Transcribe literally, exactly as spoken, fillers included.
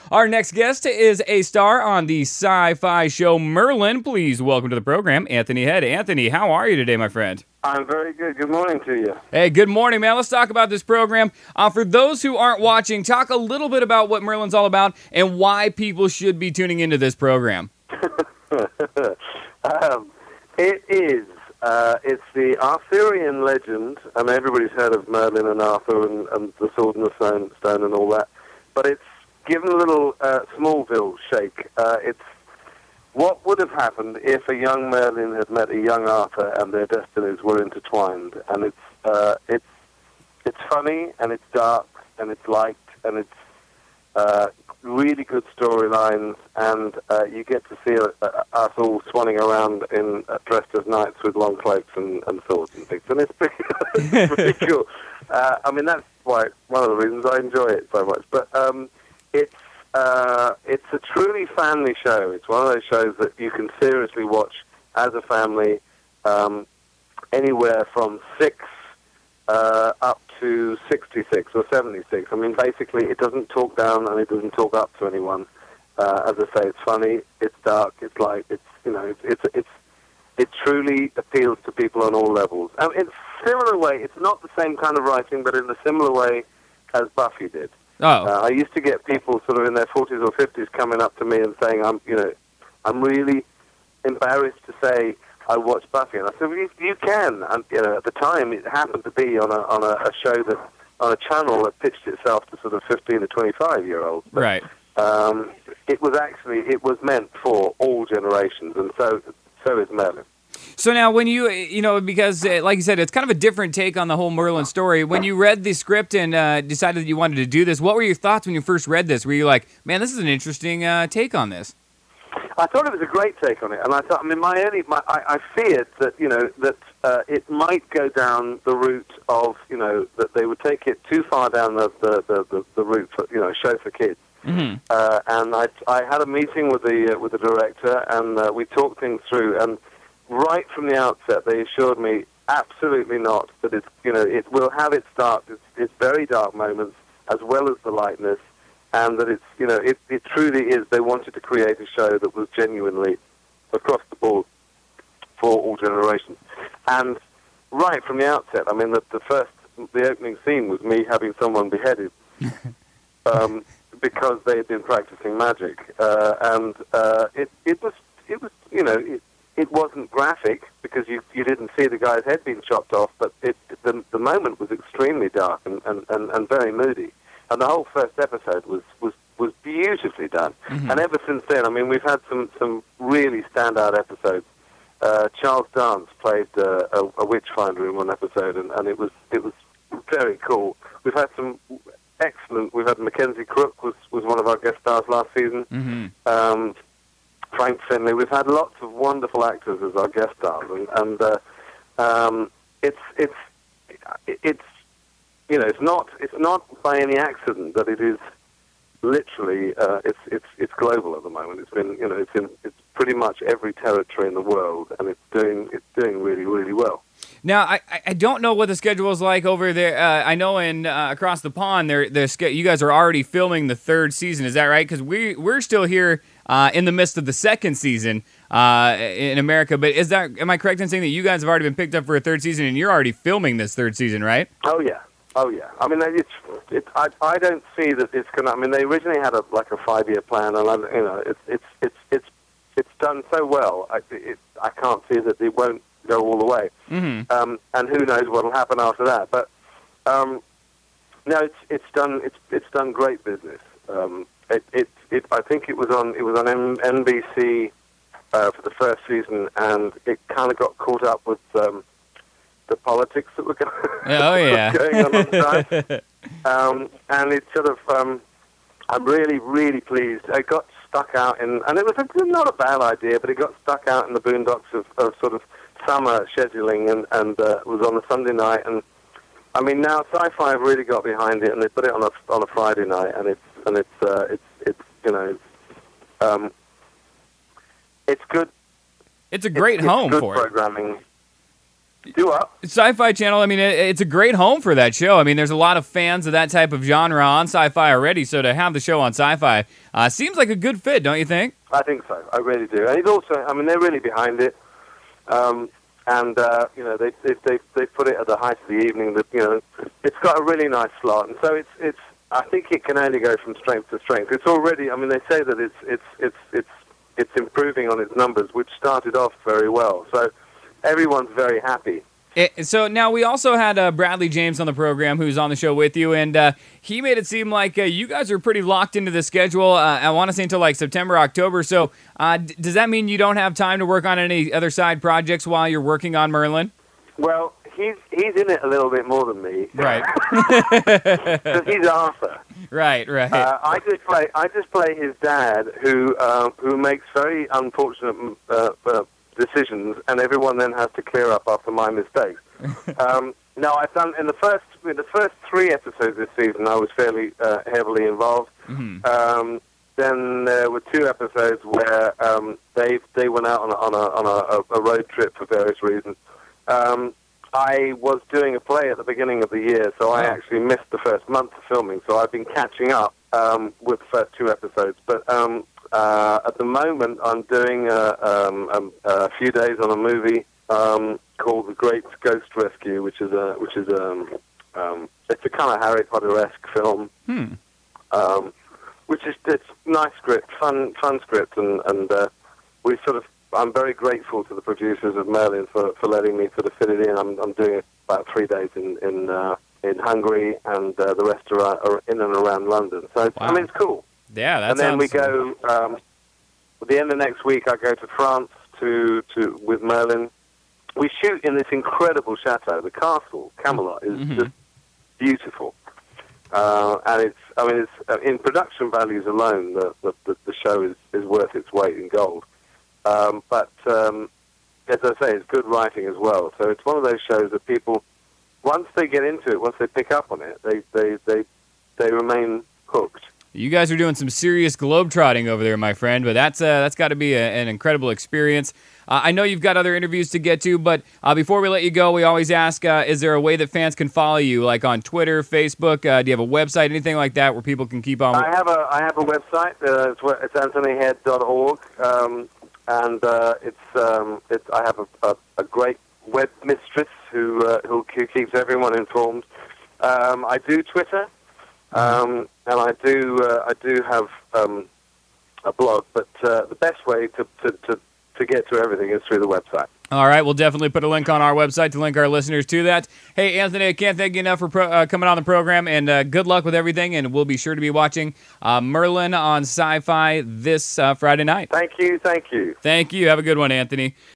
Our next guest is a star on the sci-fi show Merlin. Please welcome to the program, Anthony Head. Anthony, how are you today, my friend? I'm very good. Good morning to you. Hey, good morning, man. Let's talk about this program. Uh, for those who aren't watching, talk a little bit about what Merlin's all about and why people should be tuning into this program. um, it is. Uh, it's the Arthurian legend. I mean, everybody's heard of Merlin and Arthur and, and the Sword and the Stone, stone and all that. But it's given a little uh, Smallville shake. Uh, it's what would have happened if a young Merlin had met a young Arthur and their destinies were intertwined. And it's uh, it's it's funny and it's dark and it's light and it's uh, really good storylines, and uh, you get to see uh, us all swanning around in uh, dressed as knights with long cloaks and, and swords and things, and it's pretty, it's pretty cool. Uh, I mean, that's why one of the reasons I enjoy it so much. But um, it's uh, it's a truly family show. It's one of those shows that you can seriously watch as a family, um, anywhere from six uh, up to sixty-six or seventy-six. I mean, basically, it doesn't talk down and it doesn't talk up to anyone. Uh, as I say, it's funny, it's dark, it's light, it's you know, it's it's, it's it truly appeals to people on all levels. And in a similar way, it's not the same kind of writing, but in a similar way as Buffy did. Oh, uh, I used to get people sort of in their forties or fifties coming up to me and saying, "I'm you know, I'm really embarrassed to say I watch Buffy," and I said, well, you, you can. And you know, at the time, it happened to be on a on a, a show that on a channel that pitched itself to sort of fifteen to twenty-five year olds. But, right. Um, it was actually it was meant for all generations, and so so is Merlin. So now, when you you know, because uh, like you said, it's kind of a different take on the whole Merlin story. When you read the script and uh, decided that you wanted to do this, what were your thoughts when you first read this? Were you like, man, this is an interesting uh, take on this? I thought it was a great take on it, and I thought, I mean, my only, my, I, I feared that, you know, that uh, it might go down the route of, you know, that they would take it too far down the the, the, the, the route for, you know, show for kids. Mm-hmm. Uh, and I, I had a meeting with the uh, with the director, and uh, we talked things through. And right from the outset, they assured me, absolutely not, that it's, you know, it will have its dark, its, its very dark moments, as well as the lightness. And that it's, you know, it, it truly is, they wanted to create a show that was genuinely across the board for all generations. And right from the outset, I mean, the, the first, the opening scene was me having someone beheaded um, because they had been practicing magic. Uh, and uh, it, it was, it was, you know, it, it wasn't graphic because you, you didn't see the guy's head being chopped off, but it, the, the moment was extremely dark and, and, and, and very moody. And the whole first episode was, was, was beautifully done. Mm-hmm. And ever since then, I mean, we've had some, some really standout episodes. Uh, Charles Dance played uh, a, a witch finder in one episode, and, and it was it was very cool. We've had some excellent. We've had Mackenzie Crook was, was one of our guest stars last season. Mm-hmm. Um, Frank Finley. We've had lots of wonderful actors as our guest stars, and, and uh, um, it's it's it's. You know, it's not it's not by any accident that it is literally uh, it's it's it's global at the moment. It's been you know it's in it's pretty much every territory in the world, and it's doing it's doing really really well. Now, I, I don't know what the schedule is like over there. Uh, I know in uh, across the pond, there the you guys are already filming the third season. Is that right? Because we we're still here uh, in the midst of the second season uh, in America. But is that am I correct in saying that you guys have already been picked up for a third season, and you're already filming this third season, right? Oh yeah. Oh yeah, I mean, it's, it's I, I don't see that it's gonna. I mean, they originally had a like a five-year plan, and I, you know, it's it's it's it's it's done so well. I it, I can't see that it won't go all the way. Mm-hmm. Um, and who knows what will happen after that? But um, no, it's it's done it's it's done great business. Um, it, it it I think it was on it was on N B C uh, for the first season, and it kind of got caught up with. Um, the politics that were going, oh, yeah. going on on the side. Um, and it sort of, um, I'm really, really pleased. It got stuck out in, and it was a, not a bad idea, but it got stuck out in the boondocks of, of sort of summer scheduling, and, and uh, it was on a Sunday night. And I mean, now Sci-Fi have really got behind it, and they put it on a on a Friday night, and it's and it's uh, it's it's you know, um, it's good. It's a great it's, home it's good for programming. it. Do what? Sci-Fi Channel, I mean, it, it's a great home for that show. I mean, there's a lot of fans of that type of genre on Sci-Fi already, so to have the show on Sci-Fi uh, seems like a good fit, don't you think? I think so. I really do. And it's also, I mean, they're really behind it. Um, and, uh, you know, they, they they they put it at the height of the evening. That, you know, it's got a really nice slot. And so it's, it's I think it can only go from strength to strength. It's already, I mean, they say that it's, it's, it's, it's, it's improving on its numbers, which started off very well. So everyone's very happy. It, so now we also had uh, Bradley James on the program, who's on the show with you, and uh, he made it seem like uh, you guys are pretty locked into the schedule. Uh, I want to say until like September, October. So uh, d- does that mean you don't have time to work on any other side projects while you're working on Merlin? Well, he's he's in it a little bit more than me, Right. because he's Arthur. Right, right. Uh, I just play I just play his dad, who uh, who makes very unfortunate uh, uh, decisions, and everyone then has to clear up after my mistakes. um, no, I've done in the first in the first three episodes this season. I was fairly uh, heavily involved. Mm-hmm. Um, then there were two episodes where um, they they went out on a, on a on a, a road trip for various reasons. Um, I was doing a play at the beginning of the year, so I Oh. actually missed the first month of filming. So I've been catching up um, with the first two episodes, but. Um, Uh, at the moment, I'm doing a, um, um, a few days on a movie um, called The Great Ghost Rescue, which is a which is um, um, it's a kind of Harry Potter-esque film, Hmm. um, which is it's nice script, fun fun script, and and uh, we sort of I'm very grateful to the producers of Merlin for, for letting me sort of fit it in. I'm I'm doing about three days in in uh, in Hungary, and uh, the rest are, are in and around London. So it's, Wow. I mean, it's cool. Yeah, that And then sounds... we go, um, at the end of next week, I go to France to, to with Merlin. We shoot in this incredible chateau. The castle, Camelot, is Mhm. just beautiful. Uh, and it's, I mean, it's uh, in production values alone, the, the, the, the show is, is worth its weight in gold. Um, but, um, as I say, it's good writing as well. So it's one of those shows that people, once they get into it, once they pick up on it, they, they, they, they remain hooked. You guys are doing some serious globetrotting over there, my friend, but that's uh, that's got to be a, an incredible experience. Uh, I know you've got other interviews to get to, but uh, before we let you go, we always ask, uh, is there a way that fans can follow you, like on Twitter, Facebook? Uh, do you have a website, anything like that, where people can keep on? I have a I have a website. Uh, it's, it's anthony head dot org, um, and uh, it's um, it's I have a, a, a great web mistress who uh, who keeps everyone informed. Um, I do Twitter. Um, and I do, uh, I do have um, a blog, but uh, the best way to, to, to, to get to everything is through the website. All right, we'll definitely put a link on our website to link our listeners to that. Hey, Anthony, I can't thank you enough for pro- uh, coming on the program, and uh, good luck with everything, and we'll be sure to be watching uh, Merlin on Sci-Fi this uh, Friday night. Thank you, thank you. Thank you. Have a good one, Anthony.